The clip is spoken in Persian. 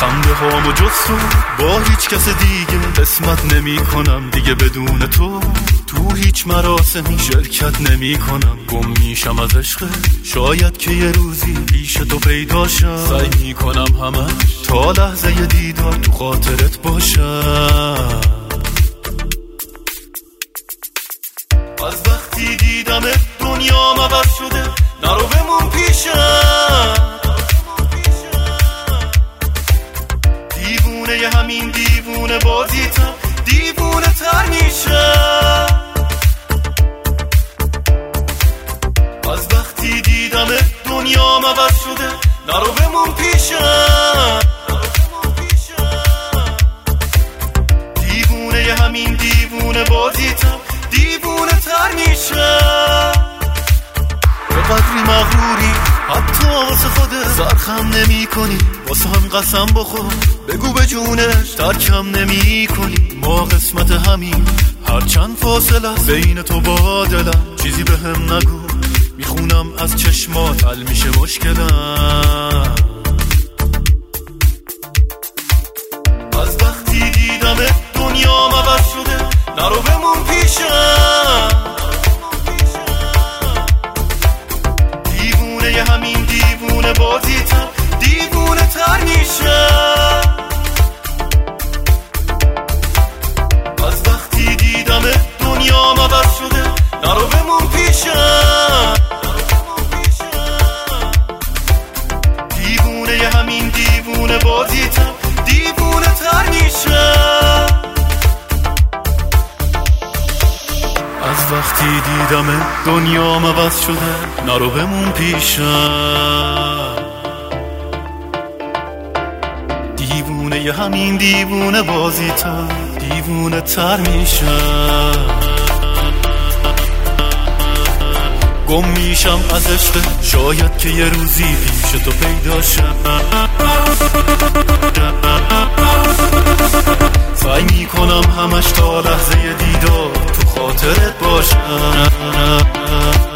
خنده هامو جز تو با هیچ کس دیگه قسمت نمی کنم دیگه بدون تو هیچ مراسمی شرکت نمی کنم. گم میشم از عشق، شاید که یه روزی پیش تو پیدا شم. سعی می کنم همش تا لحظه دیدار تو خاطرت باشم. از وقتی دیدم دنیام عوض شده، نرو بمون پیشم. دیوونه ی همین دیوونه بازیتم، دیوونه تر میشم. از وقتی دیدم دنیام عوض شده، نرو بمون پیشم. دیوونه ی همین دیوونه بازیتم، دیوونه تر میشم. به قدری مغروری حتی واسه خودت زرخم نمی کنی، واسه هم قسم بخور بگو به جونش ترکم نمی کنی. ما قسمت همین هرچند فاصله است بین تو با دلم، چیزی به هم نگو میخونم از چشمات حل میشه مشکلم. از وقتی دیدم دنیام عوض شده، نرو بمون پیشم. دیوونه ی همین دیوونه بازیتم، دیوونه تر میشم. از وقتی دیدم دنیام عوض شده، نرو بمون پیشم. دیوونه ی همین دیوونه بازیتم، دیوونه تر میشم. از وقتی دیدم دنیام عوض شده، نرو بمون پیشم. دیوونه ی همین دیوونه بازیتم، دیوونه تر میشم. گم میشم از عشق، شاید که یه روزی پیش تو پیدا شم. سعی میکنم همش تا لحظه دیدار تو خاطرت باشم.